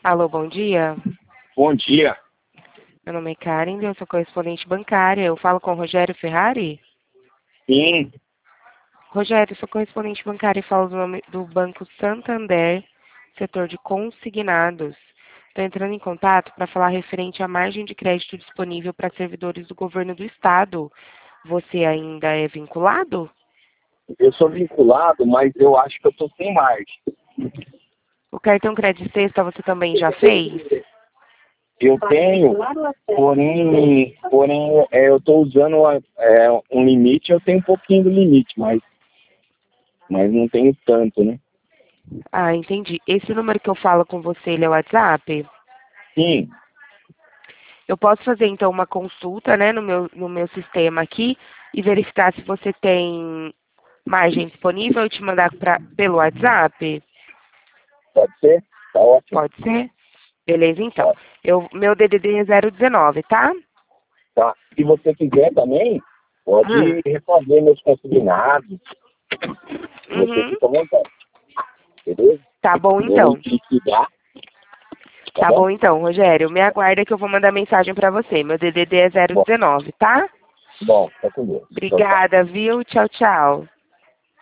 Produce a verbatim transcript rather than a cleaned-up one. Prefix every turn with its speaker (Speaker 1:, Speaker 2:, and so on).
Speaker 1: Alô, bom dia.
Speaker 2: Bom dia.
Speaker 1: Meu nome é Karen, eu sou correspondente bancária. Eu falo com o Rogério Ferrari?
Speaker 2: Sim,
Speaker 1: Rogério, eu sou correspondente bancária e falo do nome do Banco Santander, setor de consignados. Estou entrando em contato para falar referente à margem de crédito disponível para servidores do governo do estado. Você ainda é vinculado?
Speaker 2: eu sou vinculado, mas eu acho que eu estou sem margem.
Speaker 1: O cartão crédito sexta você também já fez?
Speaker 2: Eu tenho, porém, porém é, eu estou usando é, um limite, eu tenho um pouquinho do limite, mas, mas não tenho tanto, né?
Speaker 1: Ah, entendi. Esse número que eu falo com você, ele é o WhatsApp?
Speaker 2: Sim,
Speaker 1: Eu posso fazer então uma consulta, né, no meu, no meu sistema aqui e verificar se você tem margem disponível e te mandar pra, pelo WhatsApp?
Speaker 2: pode ser? Tá ótimo.
Speaker 1: Pode ser? Beleza, então.
Speaker 2: Pode.
Speaker 1: Eu, meu D D D é zero dezenove, tá?
Speaker 2: Tá. Se você quiser também,
Speaker 1: Hum.
Speaker 2: pode refazer meus consignados. Você
Speaker 1: Uhum.
Speaker 2: fica à vontade, beleza?
Speaker 1: Tá bom
Speaker 2: Vou me
Speaker 1: então.
Speaker 2: liquidar, tá
Speaker 1: Tá
Speaker 2: bom?
Speaker 1: bom então, Rogério. Me aguarda que eu vou mandar mensagem pra você. Meu D D D é zero
Speaker 2: Bom,
Speaker 1: dezenove, tá?
Speaker 2: bom, tá com Deus. Tchau, tchau.
Speaker 1: Obrigada, viu? Tchau, tchau.